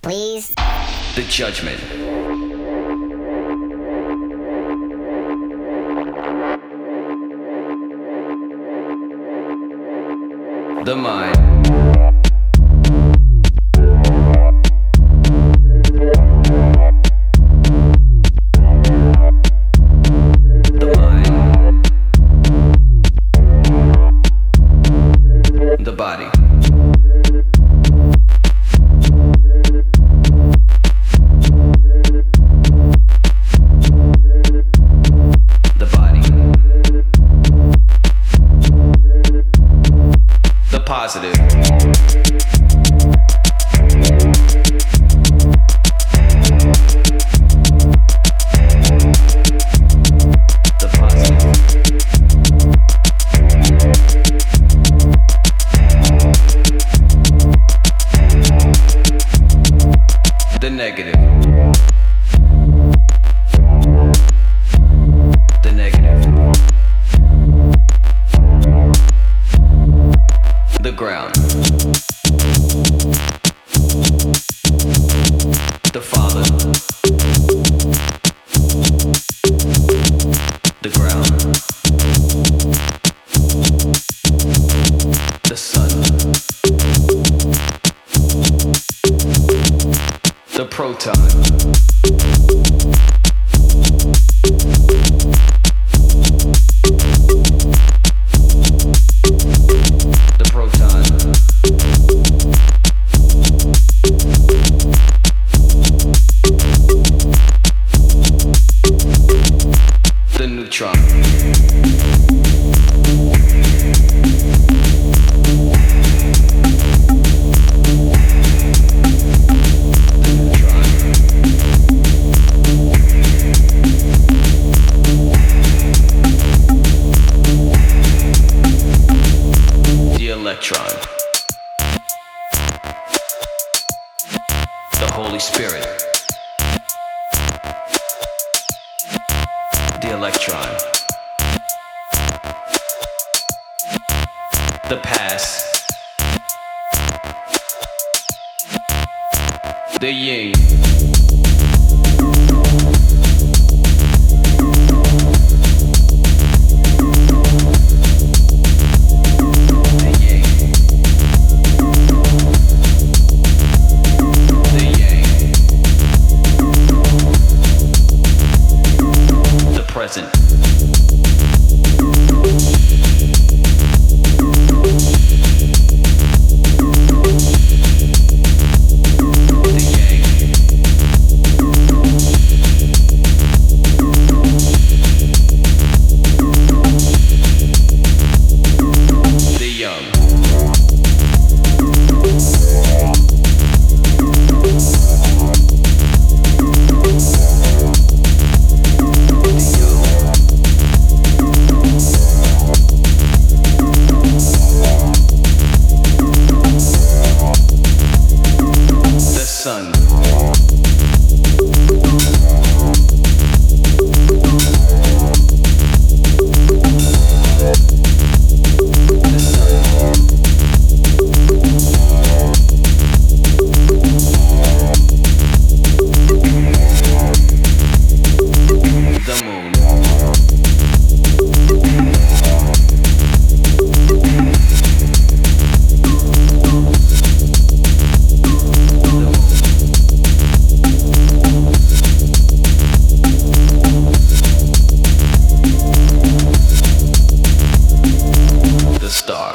please. The judgment. The mind. The mind. The body. The body. The positive. The positive. The negative. The negative. The ground. The Father. The ground. The Son. The proton. The proton. The neutron. The electron. The Holy Spirit. The electron. The past. The yin. The yin. The yang. The present. The yang. The young. The sun. The sun. The moon. The star.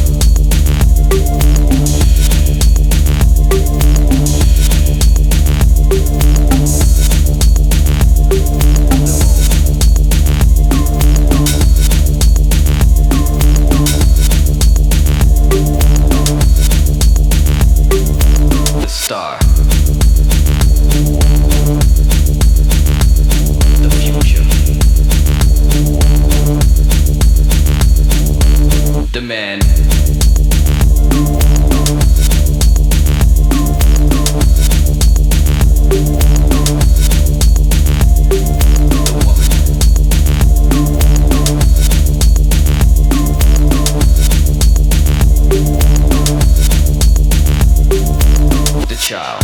The star. The future. The man. The child.